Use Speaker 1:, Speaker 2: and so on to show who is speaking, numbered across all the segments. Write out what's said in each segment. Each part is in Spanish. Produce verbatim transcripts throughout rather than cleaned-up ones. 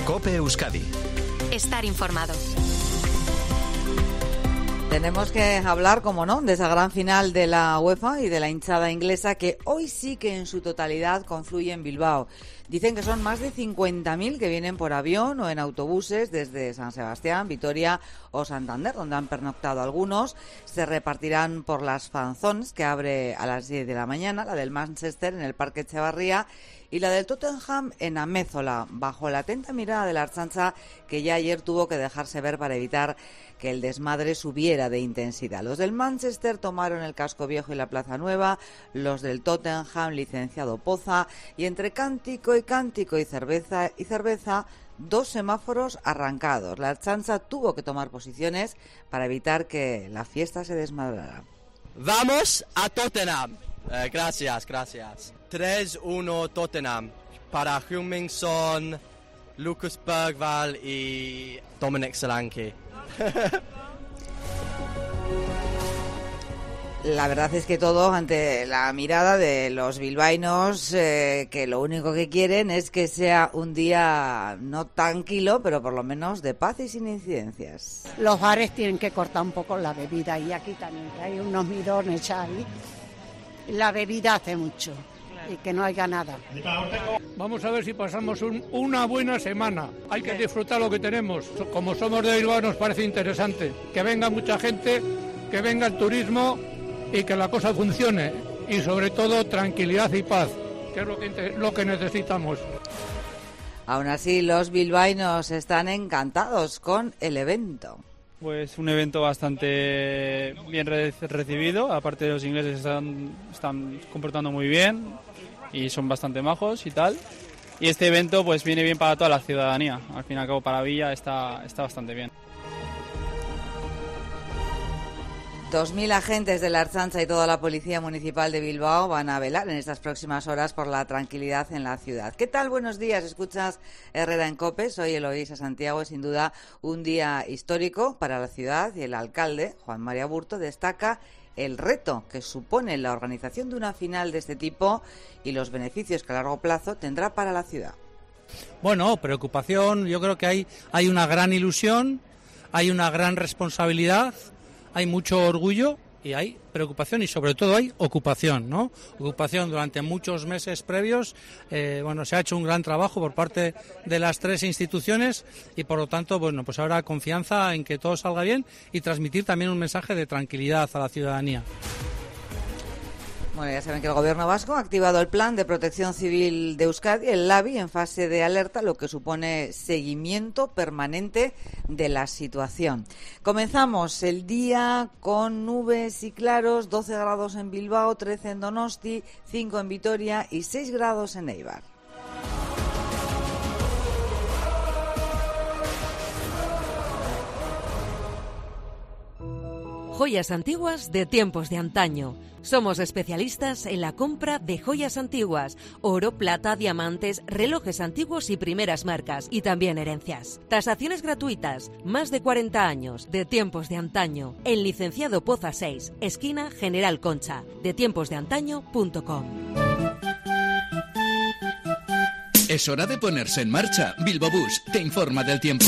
Speaker 1: COPE Euskadi.
Speaker 2: Estar informado.
Speaker 3: Tenemos que hablar, como no, de esa gran final de la UEFA y de la hinchada inglesa que hoy sí que en su totalidad confluye en Bilbao. Dicen que son más de cincuenta mil que vienen por avión o en autobuses desde San Sebastián, Vitoria o Santander, donde han pernoctado algunos. Se repartirán por las fanzones, que abre a las diez de la mañana, la del Manchester en el Parque Echevarría y la del Tottenham en Amézola, bajo la atenta mirada de la Ertzaintza, que ya ayer tuvo que dejarse ver para evitar que el desmadre subiera de intensidad. Los del Manchester tomaron el Casco Viejo y la Plaza Nueva, los del Tottenham, licenciado Poza, y entre cántico y cántico y cerveza y cerveza, dos semáforos arrancados. La Ertzaintza tuvo que tomar posiciones para evitar que la fiesta se desmadrara.
Speaker 4: Vamos a Tottenham. Eh, gracias, gracias. tres uno Tottenham. Para Heung-min Son, Lucas Bergvall y Dominic Solanke.
Speaker 3: La verdad es que todo ante la mirada de los bilbaínos, eh, que lo único que quieren es que sea un día no tranquilo, pero por lo menos de paz y sin incidencias.
Speaker 5: Los bares tienen que cortar un poco la bebida y aquí también, que hay unos mirones ahí. La bebida hace mucho y que no haya nada.
Speaker 6: Vamos a ver si pasamos un, una buena semana. Hay que disfrutar lo que tenemos. Como somos de Bilbao nos parece interesante. Que venga mucha gente, que venga el turismo y que la cosa funcione. Y sobre todo tranquilidad y paz, que es lo que, lo que necesitamos.
Speaker 3: Aún así, los bilbaínos están encantados con el evento.
Speaker 7: Pues un evento bastante bien recibido, aparte los ingleses están, están comportando muy bien y son bastante majos y tal. Y este evento pues viene bien para toda la ciudadanía, al fin y al cabo para Villa está, está bastante bien.
Speaker 3: dos mil agentes de la Ertzaintza y toda la Policía Municipal de Bilbao van a velar en estas próximas horas por la tranquilidad en la ciudad. ¿Qué tal? Buenos días. Escuchas Herrera en COPE. Soy Eloísa Santiago. Es sin duda un día histórico para la ciudad y el alcalde, Juan María Burto, destaca el reto que supone la organización de una final de este tipo y los beneficios que a largo plazo tendrá para la ciudad.
Speaker 8: Bueno, preocupación. Yo creo que hay, hay una gran ilusión, hay una gran responsabilidad. Hay mucho orgullo y hay preocupación y sobre todo hay ocupación, ¿no? Ocupación durante muchos meses previos. Eh, bueno, se ha hecho un gran trabajo por parte de las tres instituciones y por lo tanto, bueno, pues ahora confianza en que todo salga bien y transmitir también un mensaje de tranquilidad a la ciudadanía.
Speaker 3: Bueno, ya saben que el Gobierno vasco ha activado el Plan de Protección Civil de Euskadi, el LABI, en fase de alerta, lo que supone seguimiento permanente de la situación. Comenzamos el día con nubes y claros, doce grados en Bilbao, trece en Donosti, cinco en Vitoria y seis grados en Eibar.
Speaker 9: Joyas antiguas de tiempos de antaño. Somos especialistas en la compra de joyas antiguas, oro, plata, diamantes, relojes antiguos y primeras marcas, y también herencias. Tasaciones gratuitas, más de cuarenta años, de tiempos de antaño. En Licenciado Poza seis, esquina General Concha, de tiempos de antaño punto com.
Speaker 1: Es hora de ponerse en marcha. Bilbobús te informa del tiempo.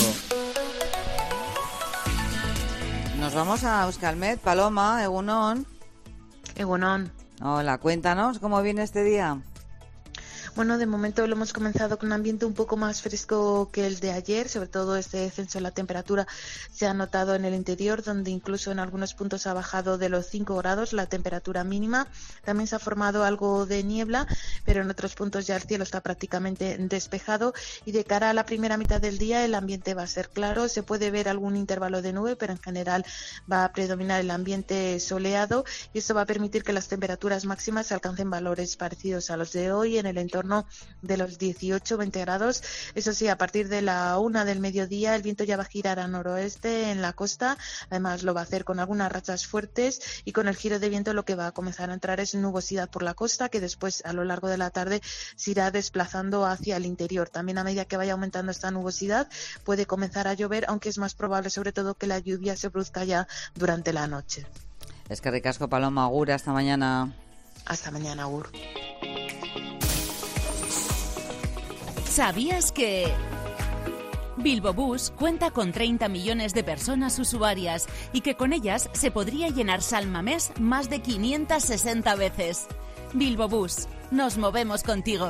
Speaker 3: Nos vamos a Euskalmet. Paloma, Egunon.
Speaker 10: Egunon.
Speaker 3: Hola, cuéntanos cómo viene este día.
Speaker 10: Bueno, de momento lo hemos comenzado con un ambiente un poco más fresco que el de ayer, sobre todo este descenso en la temperatura se ha notado en el interior, donde incluso en algunos puntos ha bajado de los cinco grados la temperatura mínima. También se ha formado algo de niebla, pero en otros puntos ya el cielo está prácticamente despejado y de cara a la primera mitad del día el ambiente va a ser claro. Se puede ver algún intervalo de nube, pero en general va a predominar el ambiente soleado y esto va a permitir que las temperaturas máximas alcancen valores parecidos a los de hoy en el entorno de los dieciocho veinte grados. Eso sí, a partir de la una del mediodía el viento ya va a girar a noroeste en la costa, además lo va a hacer con algunas rachas fuertes y con el giro de viento lo que va a comenzar a entrar es nubosidad por la costa que después a lo largo de la tarde se irá desplazando hacia el interior. También a medida que vaya aumentando esta nubosidad puede comenzar a llover, aunque es más probable sobre todo que la lluvia se produzca ya durante la noche.
Speaker 3: Es que ricasco, Paloma. Agur, hasta mañana.
Speaker 10: Hasta mañana, Agur.
Speaker 2: ¿Sabías que...?
Speaker 11: Bilbo Bus cuenta con treinta millones de personas usuarias y que con ellas se podría llenar San Mamés más de quinientas sesenta veces. Bilbo Bus, nos movemos contigo.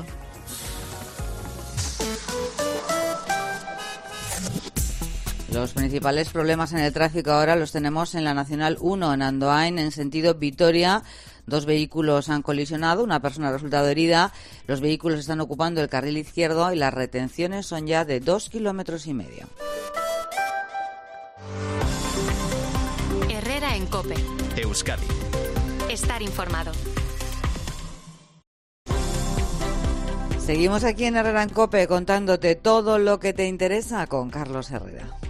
Speaker 3: Los principales problemas en el tráfico ahora los tenemos en la Nacional uno, en Andoain, en sentido Vitoria. Dos vehículos han colisionado, una persona ha resultado herida. Los vehículos están ocupando el carril izquierdo y las retenciones son ya de dos kilómetros y medio.
Speaker 2: Herrera en COPE.
Speaker 1: Euskadi.
Speaker 2: Estar informado.
Speaker 3: Seguimos aquí en Herrera en COPE contándote todo lo que te interesa con Carlos Herrera.